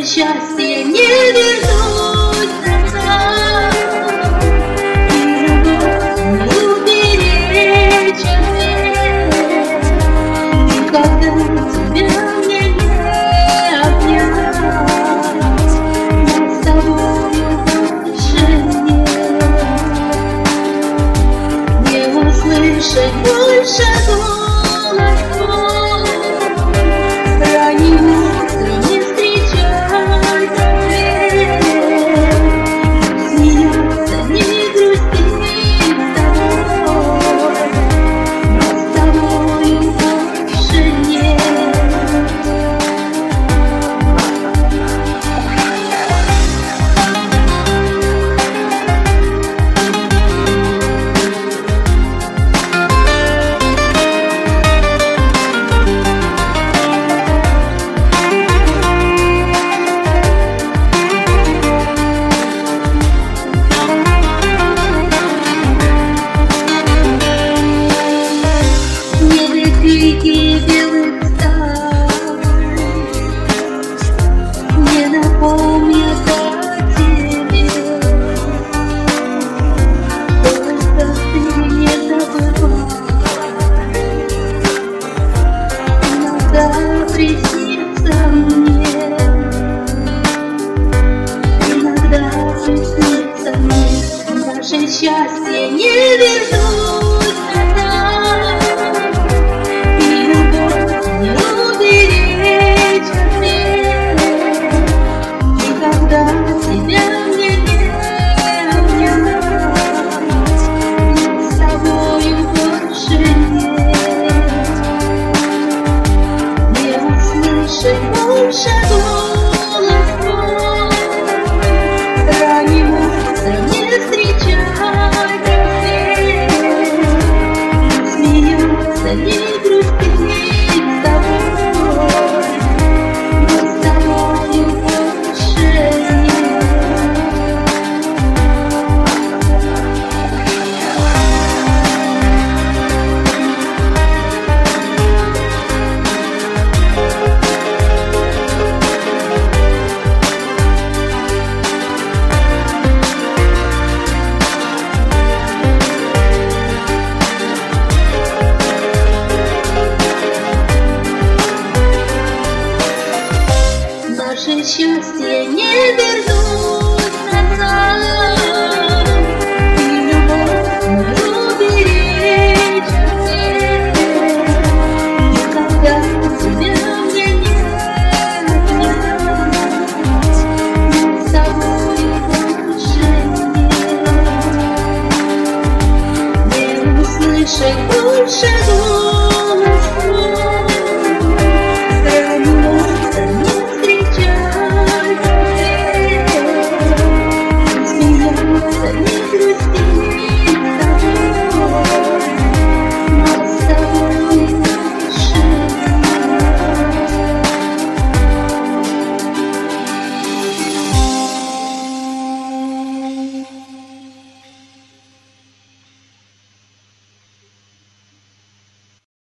счастье не вернуть назад, и любовь не уберечь от всех. Никогда тебя мне не обнять, нас с тобою больше нет. Не услышать больше голос твой, ранним утром не встречай рассвет. Смеяться, не грустить с тобой, нас с тобою больше нет. Крики белых стар не напомнят о тебе, только ты не забывай. Иногда приснится мне, иногда приснится мне, наше счастье не вернуть назад. Никогда тебя мне не обнять, с тобою больше нет. Не услышать больше голос твой, ранним утром не встречать рассвет. Смеяться, не грустить с тобой, но с тобою больше нет. Наше счастье не